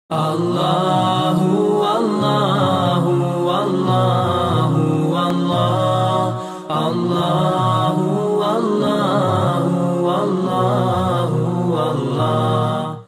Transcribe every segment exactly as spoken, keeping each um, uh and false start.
Allahu, Allahu, Allahu, Allah, Allahu, Allahu, Allahu, Allah.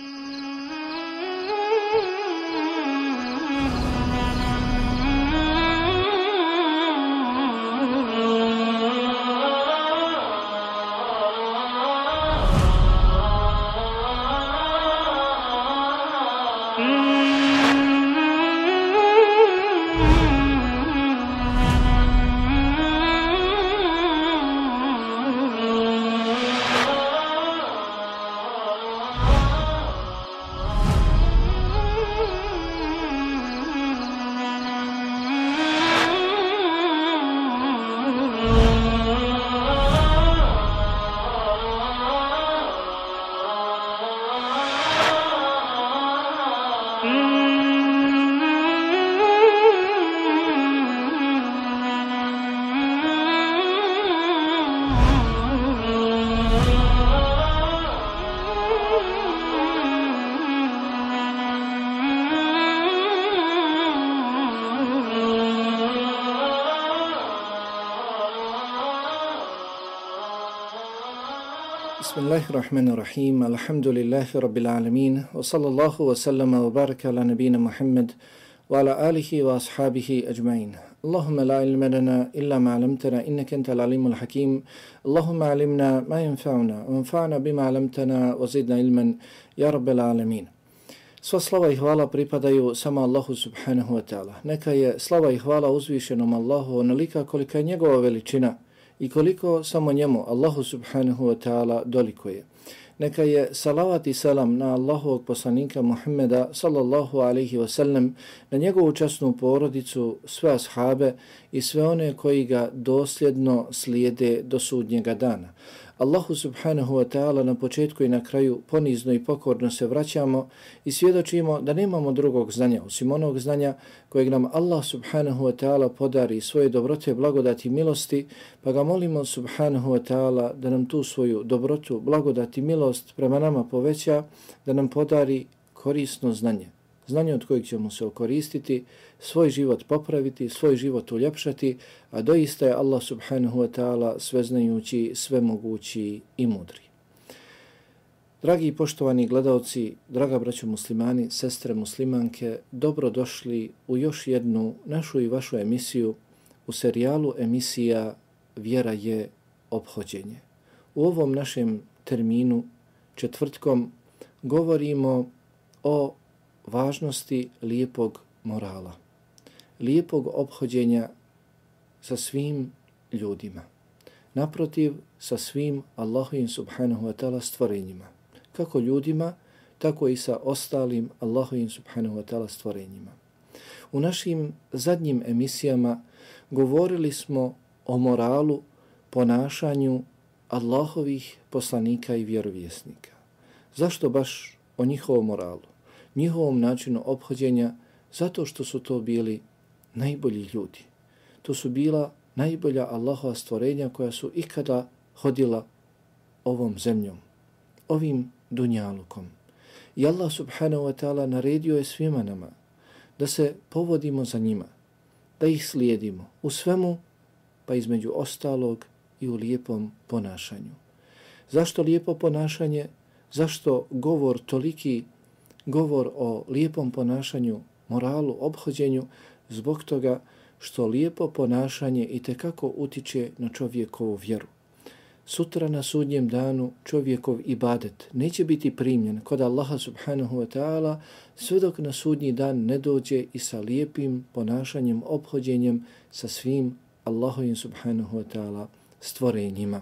Bismillahirrahmanirrahim, alhamdulillahi rabbil alamin, wa sallallahu wa sallama wa baraka ala nabina Muhammad wa ala alihi wa ashabihi ajma'in. Allahumma la ilma lana illa ma 'allamtana innaka antal alimul hakim. Allahumma 'allimna ma yanfa'una wa anfa'na bima 'allamtana wa zidna ilman ya rabbil alamin. Sva slava i hvala pripadaju samo Allahu subhanahu wa ta'ala. Neka je slava i hvala uzvišenom Allahu onolika kolika je njegova veličina i koliko samo njemu, Allahu subhanahu wa ta'ala, dolikuje. Neka je salavat i salam na Allahovog poslanika Muhammeda sallallahu alaihi wa sallam, na njegovu časnu porodicu, sve ashabe i sve one koji ga dosljedno slijede do sudnjega dana. Allahu subhanahu wa ta'ala na početku i na kraju ponizno i pokorno se vraćamo i svjedočimo da nemamo drugog znanja osim onog znanja kojeg nam Allah subhanahu wa ta'ala podari svoje dobrote, blagodati i milosti, pa ga molimo subhanahu wa ta'ala da nam tu svoju dobrotu, blagodati i milost prema nama poveća, da nam podari korisno znanje. Znanje od kojeg ćemo se okoristiti, svoj život popraviti, svoj život uljepšati, a doista je Allah subhanahu wa ta'ala sveznajući, svemogući i mudri. Dragi i poštovani gledaoci, draga braćo muslimani, sestre muslimanke, dobrodošli u još jednu našu i vašu emisiju u serijalu emisija Vjera je ophođenje. U ovom našem terminu, četvrtkom, govorimo o važnosti lijepog morala, lijepog ophođenja sa svim ljudima, naprotiv sa svim Allahovim subhanahu wa ta'ala stvorenjima, kako ljudima, tako i sa ostalim Allahovim subhanahu wa ta'ala stvorenjima. U našim zadnjim emisijama govorili smo o moralu, ponašanju Allahovih poslanika i vjerovjesnika. Zašto baš o njihovom moralu, njihovom načinu ophođenja? Zato što su to bili najbolji ljudi. To su bila najbolja Allahova stvorenja koja su ikada hodila ovom zemljom, ovim dunjalukom. I Allah subhanahu wa ta'ala naredio je svima nama da se povodimo za njima, da ih slijedimo u svemu, pa između ostalog i u lijepom ponašanju. Zašto lijepo ponašanje? Zašto govor toliki, govor o lijepom ponašanju, moralu, ophođenju? Zbog toga što lijepo ponašanje itekako utiče na čovjekovu vjeru. Sutra na sudnjem danu čovjekov ibadet neće biti primljen kod Allaha subhanahu wa ta'ala sve dok na sudnji dan ne dođe i sa lijepim ponašanjem, ophođenjem sa svim Allahovim subhanahu wa ta'ala stvorenjima.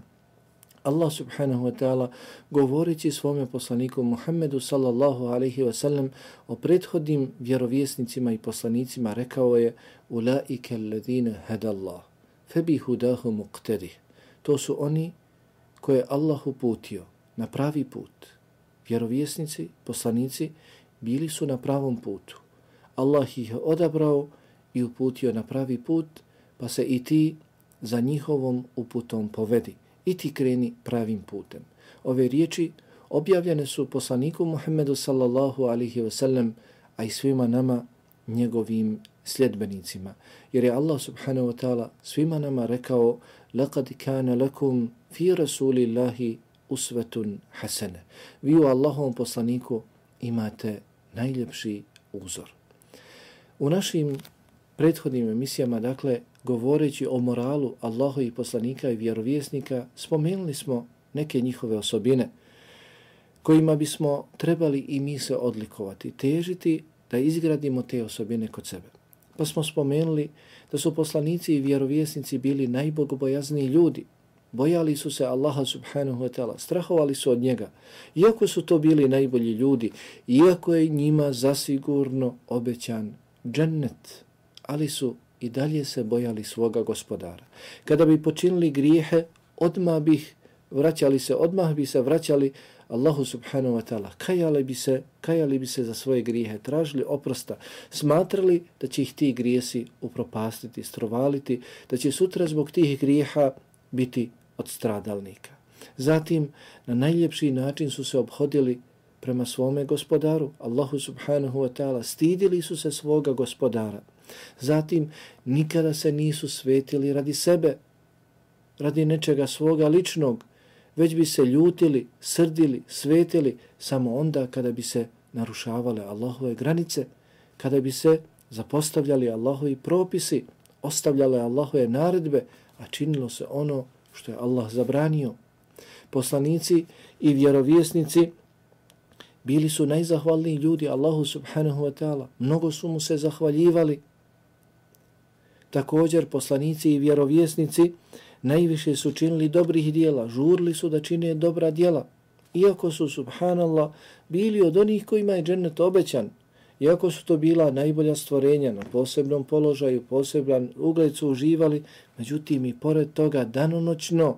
Allah subhanahu wa ta'ala govoreći svome poslaniku Muhammedu sallallahu alaihi wa sallam o prethodnim vjerovjesnicima i poslanicima rekao je: Ulaike alladhina hadallah, febi hudahu muqtadih. To su oni koje Allah uputio na pravi put. Vjerovjesnici, poslanici bili su na pravom putu. Allah ih odabrao i uputio na pravi put, pa se i ti za njihovom uputom povedi. I ti kreni pravim putem. Ove riječi objavljene su poslaniku Muhammedu sallallahu alihi wasallam, a i svima nama njegovim sljedbenicima. Jer je Allah subhanahu wa ta'ala svima nama rekao لَقَدْ كَانَ لَكُمْ فِي رَسُولِ اللَّهِ usvetun hasene. Vi u Allahovom poslaniku imate najljepši uzor. U našim prethodnim emisijama, dakle, govoreći o moralu Allahovih poslanika i vjerovjesnika, spomenuli smo neke njihove osobine kojima bismo trebali i mi se odlikovati, težiti da izgradimo te osobine kod sebe. Pa smo spomenuli da su poslanici i vjerovjesnici bili najbogobojazniji ljudi. Bojali su se Allaha subhanahu wa ta'ala, strahovali su od njega. Iako su to bili najbolji ljudi, iako je njima zasigurno obećan džennet, ali su i dalje se bojali svoga gospodara. Kada bi počinili grijehe, odmah bi vraćali se, odmah bi se vraćali Allahu subhanahu wa ta'ala. Kajali bi se, kajali bi se za svoje grijehe, tražili oprosta, smatrali da će ih ti grijesi upropastiti, strovaliti, da će sutra zbog tih grijeha biti od stradalnika. Zatim, na najljepši način su se obhodili prema svome gospodaru, Allahu subhanahu wa ta'ala, stidili su se svoga gospodara. Zatim, nikada se nisu svetili radi sebe, radi nečega svoga ličnog, već bi se ljutili, srdili, svetili samo onda kada bi se narušavale Allahove granice, kada bi se zapostavljali Allahovi propisi, ostavljale Allahove naredbe, a činilo se ono što je Allah zabranio. Poslanici i vjerovjesnici bili su najzahvalniji ljudi Allahu subhanahu wa ta'ala. Mnogo su mu se zahvaljivali. Također poslanici i vjerovjesnici najviše su činili dobrih dijela, žurili su da čine dobra dijela. Iako su, subhanallah, bili od onih kojima je džennet obećan, iako su to bila najbolja stvorenja, na posebnom položaju, poseban ugled su uživali, međutim i pored toga danonoćno,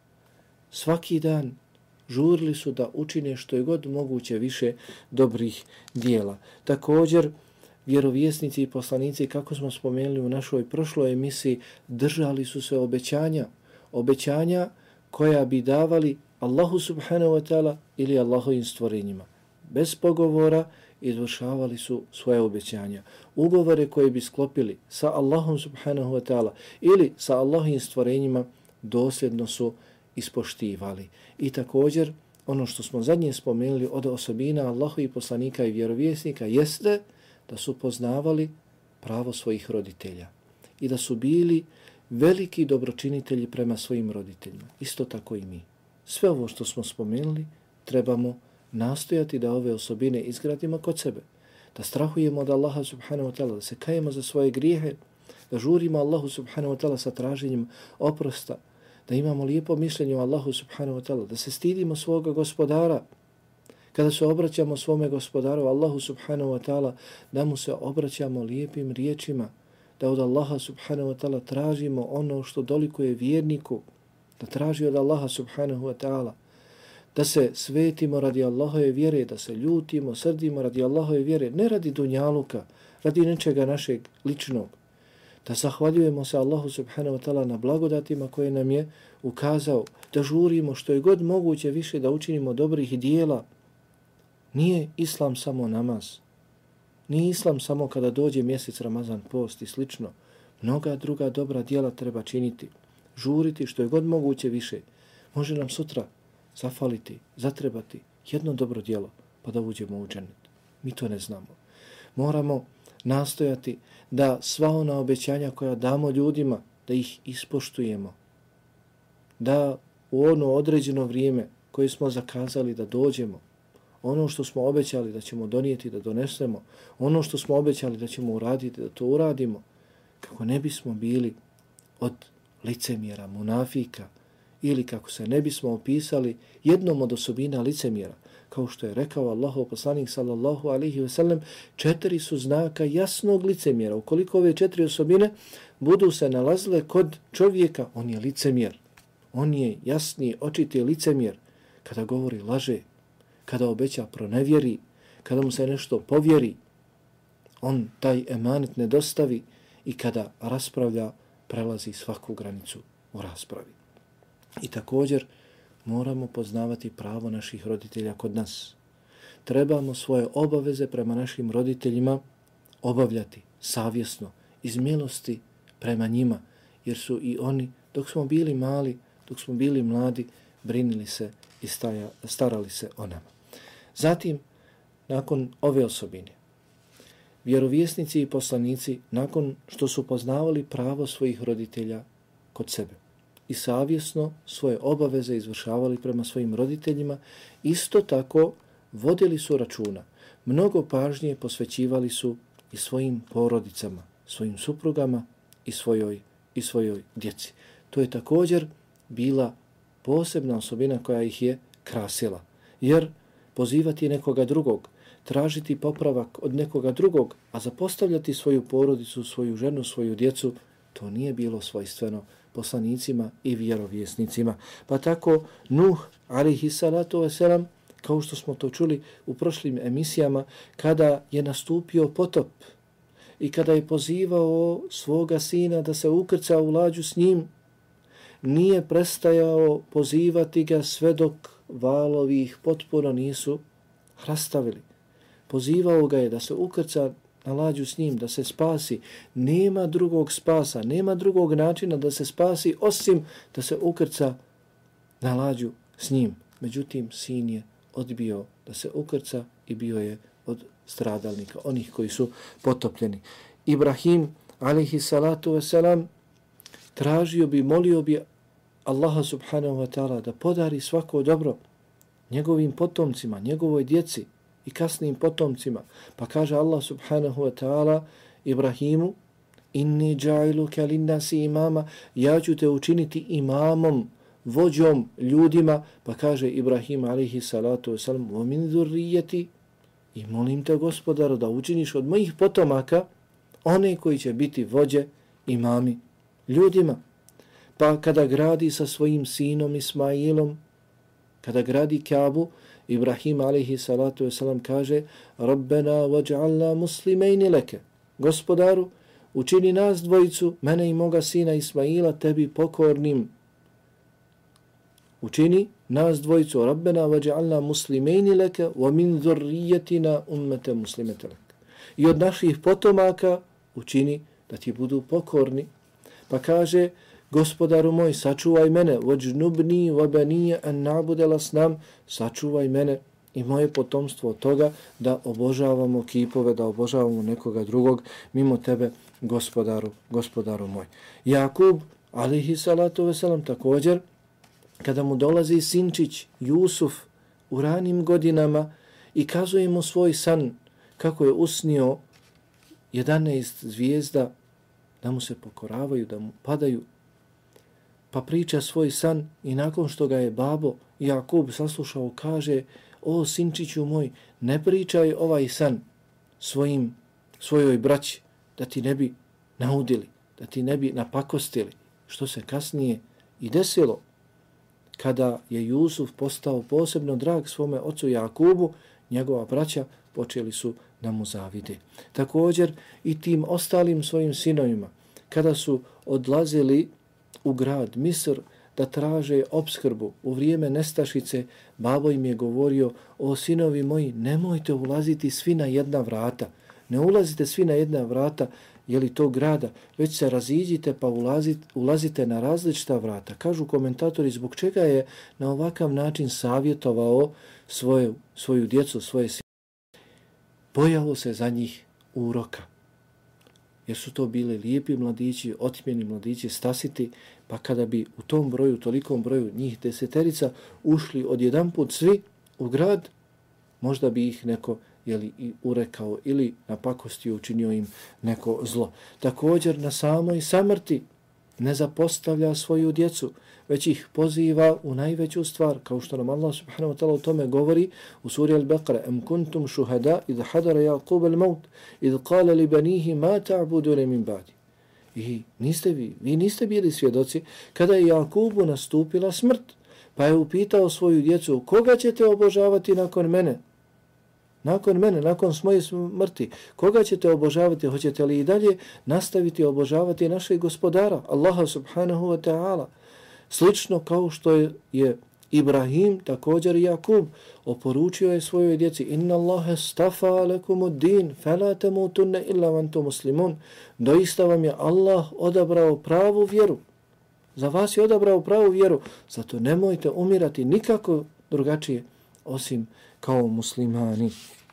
svaki dan žurili su da učine što je god moguće više dobrih dijela. Također, vjerovjesnici i poslanici, kako smo spomenuli u našoj prošloj emisiji, držali su se obećanja, obećanja koja bi davali Allahu subhanahu wa ta'ala ili Allahovim stvorenjima. Bez pogovora izvršavali su svoje obećanja. Ugovore koje bi sklopili sa Allahom subhanahu wa ta'ala ili sa Allahovim stvorenjima dosljedno su ispoštivali. I također, ono što smo zadnje spomenuli od osobina Allahovih poslanika i vjerovjesnika jeste da su poznavali pravo svojih roditelja i da su bili veliki dobročinitelji prema svojim roditeljima. Isto tako i mi. Sve ovo što smo spomenuli trebamo nastojati da ove osobine izgradimo kod sebe, da strahujemo od Allaha subhanahu wa ta'ala, da se kajemo za svoje grijehe, da žurimo Allahu subhanahu wa ta'ala sa traženjem oprosta, da imamo lijepo mišljenje o Allahu subhanahu wa ta'ala, da se stidimo svoga gospodara. Kada se obraćamo svome gospodaru, Allahu subhanahu wa ta'ala, da mu se obraćamo lijepim riječima, da od Allaha subhanahu wa ta'ala tražimo ono što dolikuje vjerniku, da traži od Allaha subhanahu wa ta'ala, da se svetimo radi Allahove vjere, da se ljutimo, srdimo radi Allahove vjere, ne radi dunjaluka, radi nečega našeg ličnog, da zahvaljujemo se Allahu subhanahu wa ta'ala na blagodatima koje nam je ukazao, da žurimo što je god moguće više da učinimo dobrih dijela. Nije islam samo namaz, nije islam samo kada dođe mjesec Ramazan, post i slično. Mnoga druga dobra dijela treba činiti, žuriti što je god moguće više. Može nam sutra zafaliti, zatrebati jedno dobro djelo pa da uđemo u džennet. Mi to ne znamo. Moramo nastojati da sva ona obećanja koja damo ljudima, da ih ispoštujemo. Da u ono određeno vrijeme koje smo zakazali da dođemo, ono što smo obećali da ćemo donijeti, da donesemo, ono što smo obećali da ćemo uraditi, da to uradimo, kako ne bismo bili od licemjera, munafika, ili kako se ne bismo opisali jednom od osobina licemjera. Kao što je rekao Allahov poslanik sallallahu alaihi ve sellem, četiri su znaka jasnog licemjera. Ukoliko ove četiri osobine budu se nalazile kod čovjeka, on je licemjer. On je jasni, očiti licemjer. Kada govori laže, kada obeća pronevjeri, kada mu se nešto povjeri, on taj emanet ne dostavi i kada raspravlja, prelazi svaku granicu u raspravi. I također, moramo poznavati pravo naših roditelja kod nas. Trebamo svoje obaveze prema našim roditeljima obavljati savjesno, iz milosti prema njima, jer su i oni, dok smo bili mali, dok smo bili mladi, brinili se i staja, starali se o nama. Zatim, nakon ove osobine, vjerovjesnici i poslanici, nakon što su poznavali pravo svojih roditelja kod sebe i savjesno svoje obaveze izvršavali prema svojim roditeljima, isto tako vodili su računa. Mnogo pažnje posvećivali su i svojim porodicama, svojim suprugama i svojoj, i svojoj djeci. To je također bila posebna osobina koja ih je krasila. Jer pozivati nekoga drugog, tražiti popravak od nekoga drugog, a zapostavljati svoju porodicu, svoju ženu, svoju djecu, to nije bilo svojstveno poslanicima i vjerovjesnicima. Pa tako Nuh, alejhi salatu vesselam, kao što smo to čuli u prošlim emisijama, kada je nastupio potop i kada je pozivao svoga sina da se ukrca u lađu s njim, nije prestajao pozivati ga sve dok valovi ih potpuno nisu rastavili. Pozivao ga je da se ukrca na lađu s njim, da se spasi. Nema drugog spasa, nema drugog načina da se spasi osim da se ukrca na lađu s njim. Međutim, sin je odbio da se ukrca i bio je od stradalnika, onih koji su potopljeni. Ibrahim, alejhi salatu vesselam, tražio bi, molio bi Allaha subhanahu wa ta'ala da podari svako dobro njegovim potomcima, njegovoj djeci i kasnim potomcima. Pa kaže Allah subhanahu wa ta'ala Ibrahimu: inni dža'iluka linnasi imama, ja ću te učiniti imamom, vođom ljudima. Pa kaže Ibrahim alejhi salatu vesselam: wa min zurrijati, i molim te Gospodaru da učiniš od mojih potomaka one koji će biti vođe, imami ljudima. Pa kada gradi sa svojim sinom Ismailom, kada gradi Kaabu, Ibrahim alejhi salatu vesselam kaže: Rabbena waj'alna muslimaini leke, Gospodaru, učini nas dvojicu, mene i moga sina Ismaila, tebi pokornim. Učini nas dvojicu, Rabbena waj'alna muslimaini leke wa min zurriyatina ummatan muslimatan lek. I od naših potomaka učini da ti budu pokorni. Pa kaže: Gospodaru moj, sačuvaj mene, vajnubni wa baniya an na'budu al-asnam, sačuvaj mene i moje potomstvo od toga da obožavamo kipove, da obožavamo nekoga drugog mimo tebe, Gospodaru, Gospodaru moj. Jakub, alejhi salatu vesselam, također, kada mu dolazi sinčić Jusuf u ranim godinama i kazuje mu svoj san, kako je usnio jedanaest zvijezda da mu se pokoravaju, da mu padaju, pa priča svoj san i nakon što ga je babo Jakub saslušao, kaže: o sinčiću moj, ne pričaj ovaj san svojim, svojoj braći, da ti ne bi naudili, da ti ne bi napakostili, što se kasnije i desilo. Kada je Jusuf postao posebno drag svome ocu Jakubu, njegova braća počeli su da mu zavide. Također i tim ostalim svojim sinovima, kada su odlazili u grad Misr da traže opskrbu u vrijeme nestašice, babo im je govorio: o sinovi moji, nemojte ulaziti svi na jedna vrata, ne ulazite svi na jedna vrata, je li to grada, već se raziđite pa ulazite, ulazite na različita vrata. Kažu komentatori zbog čega je na ovakav način savjetovao svoju, svoju djecu, svoje sine. Bojao se za njih uroka, jer su to bili lijepi mladići, otmjeni mladići, stasiti, pa kada bi u tom broju, tolikom broju njih deseterica ušli odjedanput svi u grad, možda bi ih neko jeli, i urekao ili napakostio, učinio im neko zlo. Također na samoj samrti ne zapostavlja svoju djecu, već ih poziva u najveću stvar, kao što nam Allah subhanahu wa ta'ala o tome govori u suri Al-Baqara: Am kuntum shuhada idh hadara Yaqub al-maut idh qala li banihi ma ta'buduna min ba'di. I niste vi, vi niste bili svjedoci kada je Jakubu nastupila smrt, pa je upitao svoju djecu: koga ćete obožavati nakon mene? Nakon mene, nakon moje smrti, koga ćete obožavati? Hoćete li i dalje nastaviti obožavati našeg gospodara, Allaha subhanahu wa ta'ala? Slično kao što je, je Ibrahim, također i Jakub, oporučio je svojoj djeci: Inna Allahe stafa alekumu din, fela temutunne illa vantu muslimun. Doista vam je Allah odabrao pravu vjeru. Za vas je odabrao pravu vjeru, zato nemojte umirati nikako drugačije, osim kao muslimani.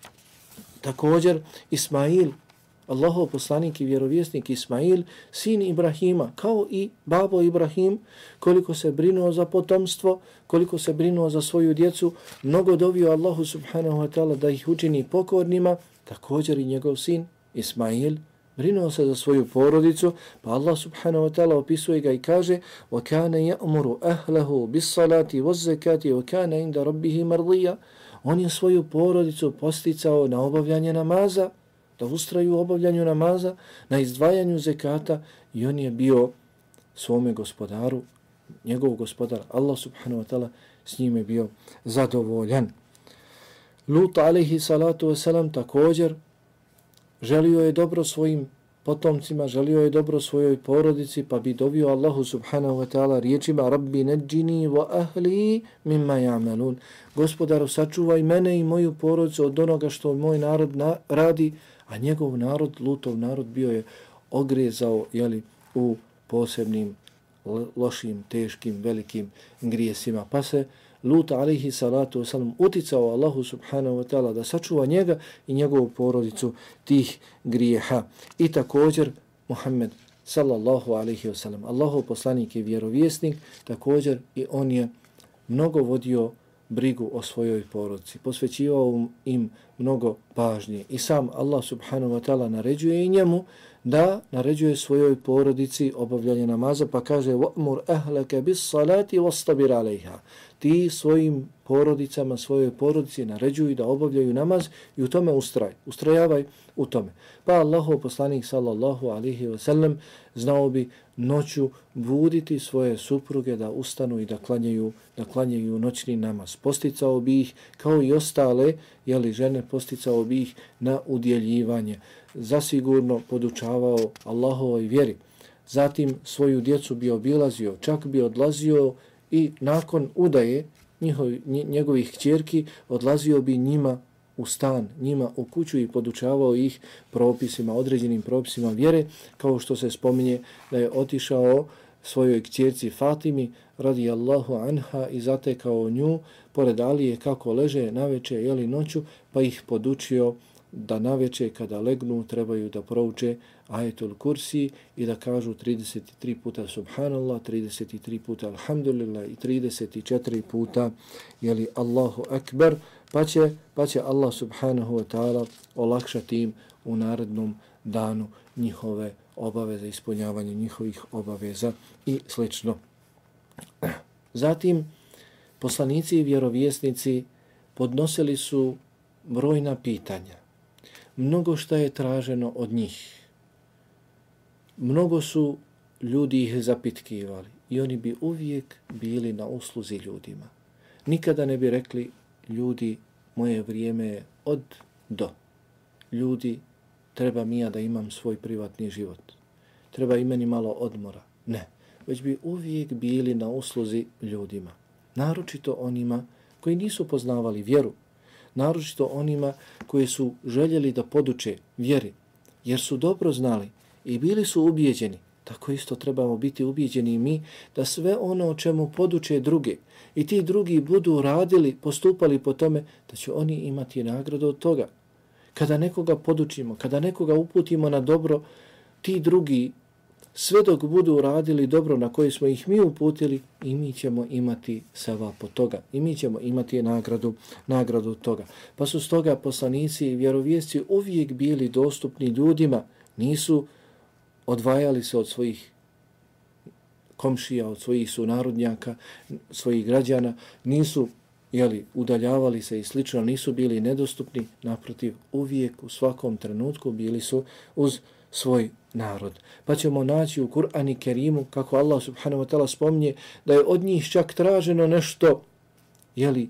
Također, Ismail, Allahov poslanik i vjerovjesnik Ismail, sin Ibrahima, kao i babo Ibrahim, koliko se brinuo za potomstvo, koliko se brinuo za svoju djecu, mnogo dovio Allahu subhanahu wa ta'ala da ih učini pokornima, također i njegov sin Ismail brinuo se za svoju porodicu, pa Allah subhanahu wa ta'ala opisuje ga i kaže: وَكَانَ يَأْمُرُ أَهْلَهُ بِالصَّلَاةِ وَالزَّكَاةِ وَكَانَ عِنْدَ رَبِّهِ مَرْضِيًّا. On je svoju porodicu posticao na obavljanje namaza, da ustraju u obavljanju namaza, na izdvajanju zekata, i on je bio svome gospodaru, njegov gospodar, Allah subhanahu wa ta'ala, s njime bio zadovoljan. Lut alaihi salatu wasalam također želio je dobro svojim potomcima, želio je dobro svojoj porodici, pa bi dovio Allahu subhanahu wa ta'ala riječima: Rabbi neđini wa ahli mimma ja'malun. Gospodaru, sačuvaj mene i moju porodicu od onoga što moj narod na, radi, a njegov narod, Lutov narod, bio je ogrezao, jeli, u posebnim lošim, teškim, velikim grijesima. Pa se Lut alaihi salatu wasalam uticao Allahu subhanahu wa ta'ala da sačuva njega i njegovu porodicu tih grijeha. I također Muhammed sallallahu alaihi wasalam, Allahov poslanik i vjerovjesnik, također i on je mnogo vodio brigu o svojoj porodici, posvećivao im mnogo pažnje. I sam Allah subhanahu wa ta'ala naređuje i njemu da naređuje svojoj porodici obavljanje namaza, pa kaže: وَأْمُرْ أَهْلَكَ بِالصَّلَاةِ وَاسْتَبِرْ عَلَيْهَا. Ti svojim porodicama, svojoj porodici naređuju da obavljaju namaz i u tome ustraj, ustrajavaj u tome. Pa Allahov poslanik sallallahu alaihi wa sallam znao bi noću buditi svoje supruge da ustanu i da klanjaju, da klanjaju noćni namaz. Posticao bi ih, kao i ostale, jeli, žene, posticao bi ih na udjeljivanje. Zasigurno podučavao Allahovoj vjeri. Zatim svoju djecu bi obilazio, čak bi odlazio i nakon udaje njihov, njegovih kćerki, odlazio bi njima u stan, njima u kuću i podučavao ih propisima, određenim propisima vjere, kao što se spominje da je otišao svojoj kćerci Fatimi radijallahu anha i zatekao nju pored Alije kako leže naveče, jeli noću, pa ih podučio da naveče kada legnu trebaju da prouče ajetul kursi i da kažu trideset tri puta subhanallah, trideset tri puta alhamdulillah i trideset četiri puta jeli Allahu akbar, pa će, pa će Allah subhanahu wa ta'ala olakšati im u narednom danu njihove obaveze, ispunjavanje njihovih obaveza i slično. Zatim, poslanici i vjerovjesnici podnosili su brojna pitanja. Mnogo šta je traženo od njih. Mnogo su ljudi ih zapitkivali i oni bi uvijek bili na usluzi ljudima. Nikada ne bi rekli: ljudi, moje vrijeme je od do. Ljudi, treba mi ja da imam svoj privatni život. Treba i meni malo odmora. Ne, već bi uvijek bili na usluzi ljudima. Naročito onima koji nisu poznavali vjeru. Naročito onima koji su željeli da poduče vjeri, jer su dobro znali i bili su ubijeđeni. Tako isto trebamo biti ubijeđeni i mi, da sve ono o čemu poduče druge i ti drugi budu radili, postupali po tome, da će oni imati nagradu od toga. Kada nekoga podučimo, kada nekoga uputimo na dobro, ti drugi, sve dok budu radili dobro na koje smo ih mi uputili, i mi ćemo imati sevap od toga. I mi ćemo imati nagradu, nagradu od toga. Pa su stoga poslanici i vjerovjesci uvijek bili dostupni ljudima, nisu odvajali se od svojih komšija, od svojih sunarodnjaka, svojih građana, nisu jeli, udaljavali se i slično, nisu bili nedostupni, naprotiv, uvijek u svakom trenutku bili su uz svoj narod. Pa ćemo naći u Kur'anu i Kerimu kako Allah subhanahu wa ta'ala spominje da je od njih čak traženo nešto, jeli,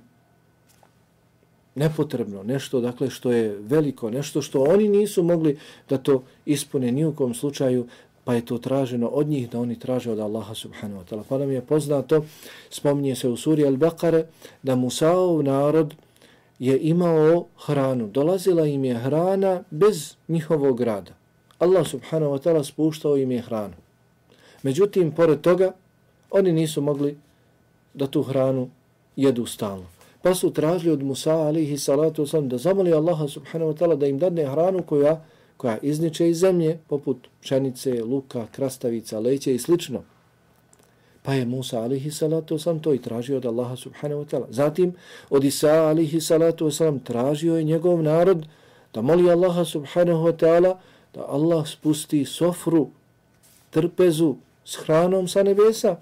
nepotrebno, nešto dakle što je veliko, nešto što oni nisu mogli da to ispune ni u kom slučaju, pa je to traženo od njih da oni traže od Allaha subhanahu wa ta'ala. Pa nam je poznato, spominje se u suri Al-Baqare, da Musaov narod je imao hranu. Dolazila im je hrana bez njihovog rada. Allah subhanahu wa ta'ala spuštao im je hranu. Međutim, pored toga, oni nisu mogli da tu hranu jedu stalno. Pa su tražili od Musa alihi salatu wasalam da zamoli Allaha subhanahu wa ta'ala da im dadne hranu koja, koja izniče iz zemlje, poput pšenice, luka, krastavica, leće i slično. Pa je Musa alihi salatu wasalam to i tražio od Allaha subhanahu wa ta'ala. Zatim od Isa alihi salatu wasalam tražio je njegov narod da moli Allaha subhanahu wa ta'ala da Allah spusti sofru, trpezu s hranom sa nebesa.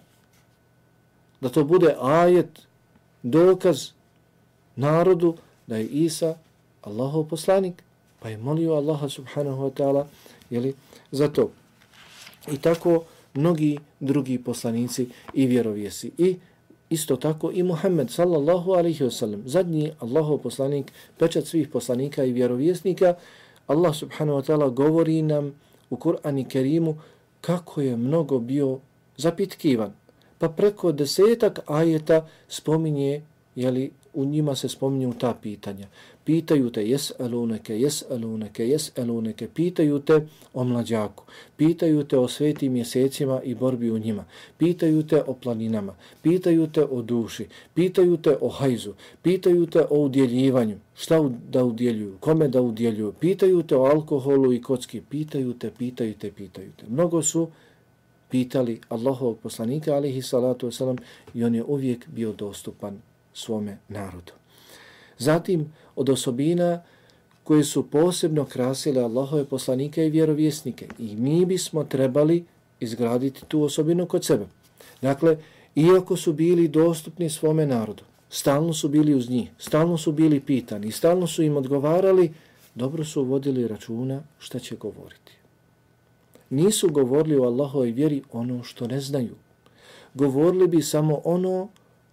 Da to bude ajet, dokaz narodu da je Isa Allahov poslanik. Pa je molio Allaha subhanahu wa ta'ala jeli, za to. I tako mnogi drugi poslanici i vjerovjesi. I isto tako i Muhammed sallallahu alaihi wasallam, zadnji Allahov poslanik, pečat svih poslanika i vjerovjesnika. Allah subhanahu wa ta'ala govori nam u Kur'anu Kerimu kako je mnogo bio zapitkivan. Pa preko desetak ajeta spominje, jeli, u njima se spominju ta pitanja. Pitaju te jes'aluneke, jes'aluneke, jes'aluneke, pitaju te o mlađaku, pitaju te o svetim mjesecima i borbi u njima, pitaju te o planinama, pitaju te o duši, pitaju te o hajzu, pitaju te o udjeljivanju, šta da udjeljuju, kome da udjeljuju, pitaju te o alkoholu i kocki, pitaju te, pitaju te, pitaju te. Mnogo su pitali Allahovog poslanika, alihi salatu wasalam, i on je uvijek bio dostupan svome narodu. Zatim, od osobina koje su posebno krasile Allahove poslanike i vjerovjesnike, i mi bismo trebali izgraditi tu osobinu kod sebe. Dakle, iako su bili dostupni svome narodu, stalno su bili uz njih, stalno su bili pitani, stalno su im odgovarali, dobro su vodili računa šta će govoriti. Nisu govorili o Allahovoj vjeri ono što ne znaju. Govorili bi samo ono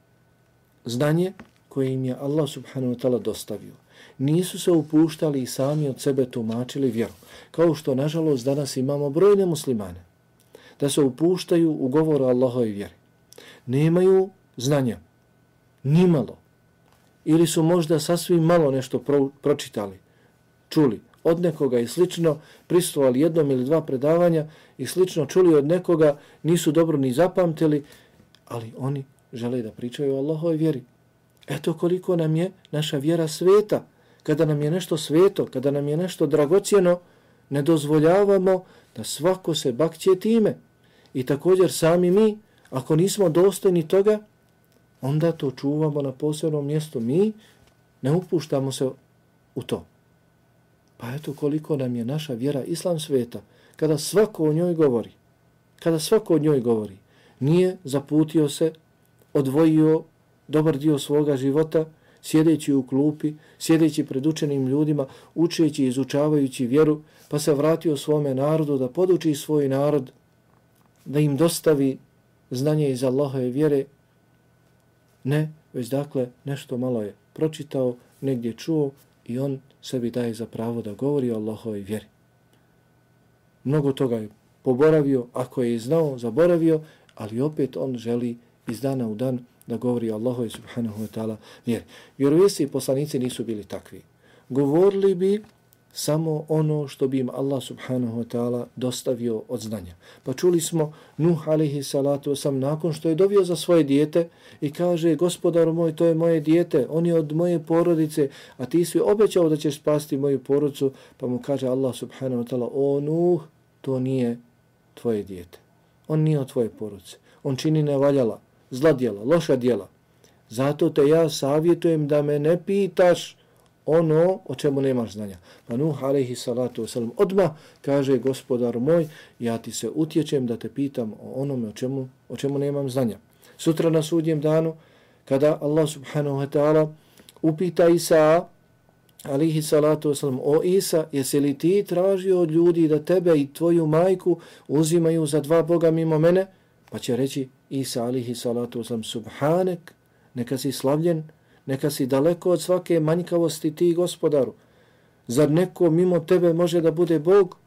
znanje koje im je Allah subhanahu wa ta'ala dostavio. Nisu se upuštali i sami od sebe tumačili vjeru. Kao što, nažalost, danas imamo brojne muslimane da se upuštaju u govoru Allahove vjeri. Nemaju znanja, nimalo. Ili su možda sasvim malo nešto pro, pročitali, čuli od nekoga i slično, prisustvovali jednom ili dva predavanja i slično, čuli od nekoga, nisu dobro ni zapamtili, ali oni žele da pričaju o Allahovoj vjeri. Eto koliko nam je naša vjera sveta. Kada nam je nešto sveto, kada nam je nešto dragocjeno, ne dozvoljavamo da svako se bakće time. I također sami mi, ako nismo dostojni toga, onda to čuvamo na posebnom mjestu. Mi ne upuštamo se u to. Pa eto koliko nam je naša vjera islam sveta. Kada svako o njoj govori, kada svako o njoj govori, nije zaputio se, odvojio dobar dio svoga života, sjedeći u klupi, sjedeći pred učenim ljudima, učeći, izučavajući vjeru, pa se vratio svome narodu da poduči svoj narod, da im dostavi znanje iz Allahove vjere. Ne, već dakle nešto malo je pročitao, negdje čuo i on sebi daje za pravo da govori o Allahove vjeri. Mnogo toga je poboravio, ako je znao, zaboravio, ali opet on želi iz dana u dan da govori Allahu subhanahu wa ta'ala vjeri. Vjerovjesni i poslanici nisu bili takvi. Govorili bi samo ono što bi im Allah subhanahu wa ta'ala dostavio od znanja. Pa čuli smo Nuh alaihi salatu wasalam nakon što je dovio za svoje dijete i kaže: Gospodaru moj, to je moje dijete, on je od moje porodice, a ti si obećao da ćeš spasti moju porodicu. Pa mu kaže Allah subhanahu wa ta'ala: o Nuh, to nije tvoje dijete. On nije od tvoje porodice. On čini nevaljala, zla djela, loša djela. Zato te ja savjetujem da me ne pitaš ono o čemu nemaš znanja. Pa Nuh alaihi salatu wasalam odmah kaže: Gospodar moj, ja ti se utječem da te pitam o onome o čemu, o čemu nemam znanja. Sutra na sudnjem danu, kada Allah subhanahu wa ta'ala upita Isa alaihi salatu wasalam: o Isa, jesi li ti tražio od ljudi da tebe i tvoju majku uzimaju za dva Boga mimo mene? Pa će reći Isa alaihi salatu wasalam: subhanek, neka si slavljen, neka si daleko od svake manjkavosti ti, Gospodaru. Zar neko mimo tebe može da bude Bog?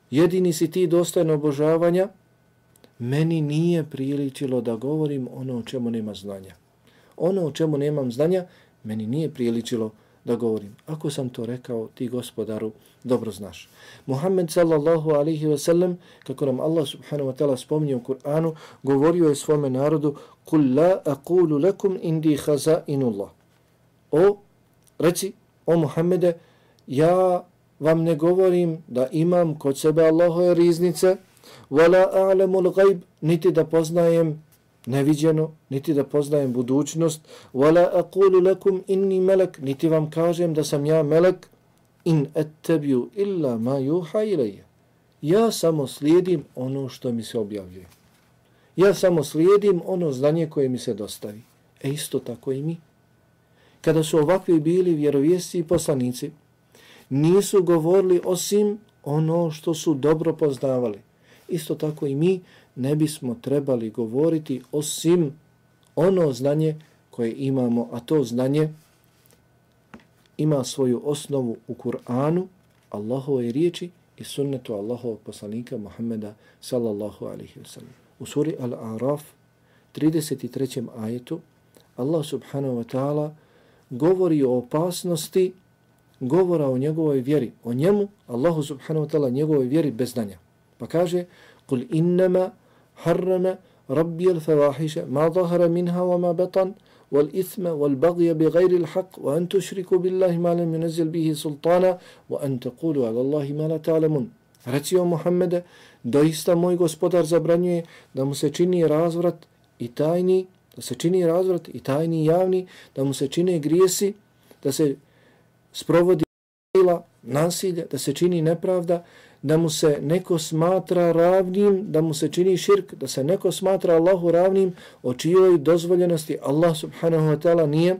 jedini si ti dostojan obožavanja, meni nije priličilo da govorim ono o čemu nema znanja. Ono o čemu nemam znanja, meni nije priličilo da govorim. Ako sam to rekao, ti gospodaru dobro znaš. Muhammed sallallahu alaihi wa sallam, kako nam Allah subhanahu wa ta'ala spominje u Kur'anu, govorio je svome narodu: "Kul la aqulu lakum indi khaza'inullah." O, reci, o Muhammede, ja vam ne govorim da imam kod sebe Allahove riznice, wala a'lamu al-ghaib, niti da poznajem neviđeno, niti da poznajem budućnost, wala aqulu lakum inni malak, niti vam kažem da sam ja melek, in attabi'u illa ma yuha ilayya. Ja samo slijedim ono što mi se objavljuje. Ja samo slijedim ono znanje koje mi se dostavi. E isto tako i mi. Kada su ovakvi bili vjerovjesci i poslanici, nisu govorili osim ono što su dobro poznavali. Isto tako i mi ne bismo trebali govoriti osim ono znanje koje imamo, a to znanje ima svoju osnovu u Kur'anu, Allahove riječi i sunnetu Allahovog poslanika Muhammeda sallallahu alaihi wa sallam. U suri Al-A'raf, trideset trećem ajetu, Allah subhanahu wa ta'ala govori o opasnosti govora o njegovoj vjeri, o njemu, Allahu subhanahu wa ta'ala, njegovoj vjeri bez znanja. Pa kaže: "Kul innama harrama rabbi al-fawahisha ma zahara minha wa ma batan wal ithma wal baghya bighayri al-haqq wa an tushriku billahi ma lam yunzil bihi sultana wa an taqulu ala Allahi ma la ta'lamun." Reci o Muhammede, doista moj gospodar zabranjuje da mu se čini razvrat i tajni, da se čini razvrat i tajni i javni, da mu se čine grijesi, da se sprovodi nasilje, da se čini nepravda, da mu se neko smatra ravnim, da mu se čini širk, da se neko smatra Allahu ravnim, o čijoj dozvoljenosti Allah subhanahu wa ta'ala nije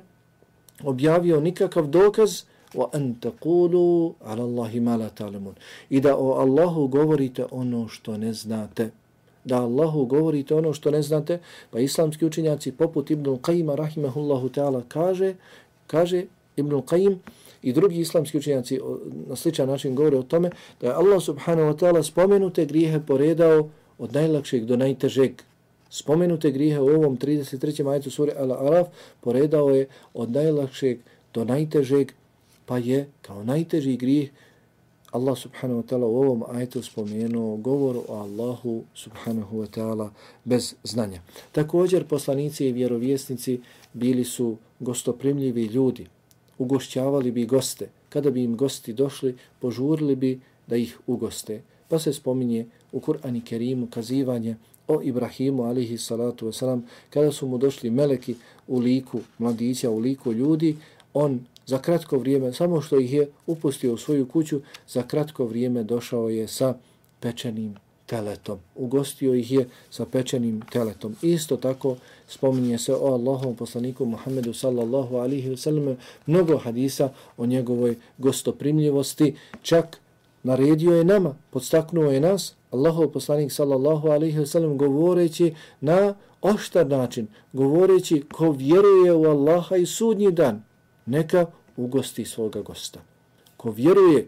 objavio nikakav dokaz, wa an taqulu ala Allahi ma la ta'lamun. I da o Allahu govorite ono što ne znate. Da Allahu govorite ono što ne znate, pa islamski učenjaci poput Ibnul Qayyima rahimahullahu ta'ala kaže, kaže Ibnul Qayyim i drugi islamski učenjaci na sličan način govore o tome da je Allah subhanahu wa ta'ala spomenute grijehe poredao od najlakšeg do najtežeg. Spomenute grijehe u ovom trideset trećem ajetu sure Al-A'raf poredao je od najlakšeg do najtežeg, pa je kao najteži grijeh Allah subhanahu wa ta'ala u ovom ajetu spomenuo govoru o Allahu subhanahu wa ta'ala bez znanja. Također poslanici i vjerovjesnici bili su gostoprimljivi ljudi. Ugošćavali bi goste. Kada bi im gosti došli, požurili bi da ih ugoste. Pa se spominje u Kur'anu Kerimu kazivanje o Ibrahimu alaihi salatu wasalam, kada su mu došli meleki u liku mladića, u liku ljudi, on za kratko vrijeme, samo što ih je upustio u svoju kuću, za kratko vrijeme došao je sa pečenim teletom. Ugostio ih je sa pečenim teletom. Isto tako spominje se o Allahovom poslaniku Muhammedu sallallahu alaihi wa sallam mnogo hadisa o njegovoj gostoprimljivosti. Čak naredio je nama, podstaknuo je nas, Allahov poslanik sallallahu alaihi wa sallam govoreći na oštar način, govoreći ko vjeruje u Allaha i sudnji dan, neka ugosti svoga gosta. Ko vjeruje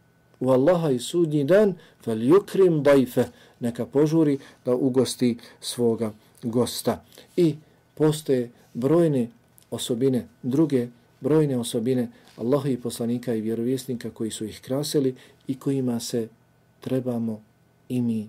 u Allaha i sudnji dan, fel yukrim dajfe, neka požuri da ugosti svoga gosta. I postoje brojne osobine, druge brojne osobine Allaha i poslanika i vjerovjesnika koji su ih krasili i kojima se trebamo i mi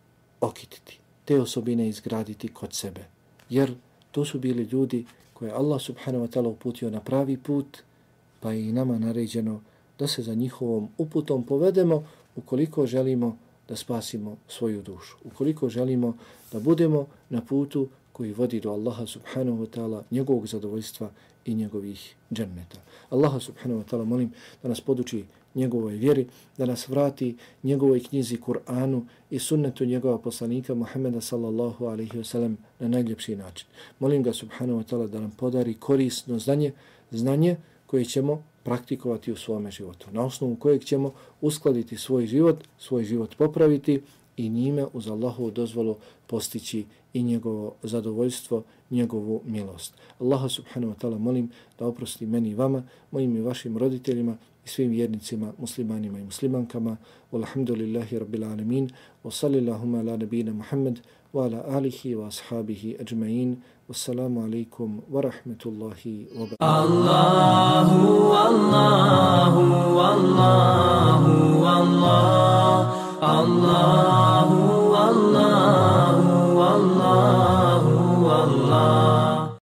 okititi. Te osobine izgraditi kod sebe. Jer to su bili ljudi koje Allah subhanahu wa ta'ala uputio na pravi put, pa je i nama naređeno da se za njihovom uputom povedemo ukoliko želimo da spasimo svoju dušu. Ukoliko želimo da budemo na putu koji vodi do Allaha subhanahu wa ta'ala, njegovog zadovoljstva i njegovih dženneta. Allaha subhanahu wa ta'ala molim da nas poduči njegovoj vjeri, da nas vrati njegovoj knjizi Kur'anu i sunnetu njegova poslanika Muhammeda sallallahu alaihi wa sallam na najljepši način. Molim ga subhanahu wa ta'ala da nam podari korisno znanje, znanje koje ćemo praktikovati u svome životu, na osnovu kojeg ćemo uskladiti svoj život, svoj život popraviti i njime uz Allahovu dozvolu postići i njegovo zadovoljstvo, njegovu milost. Allaha subhanahu wa ta'ala molim da oprosti meni i vama, mojim i vašim roditeljima i svim vjernicima, muslimanima i muslimankama. Walhamdulillahi rabbil alamin. Wa sallallahu ala nabina Muhammad wa ala alihi wa ashabihi ajma'in. Wassalamu alaikum wa rahmatullahi wa barakatuh. Allahu, Allahu, Allahu, Allah, Allahu, Allah.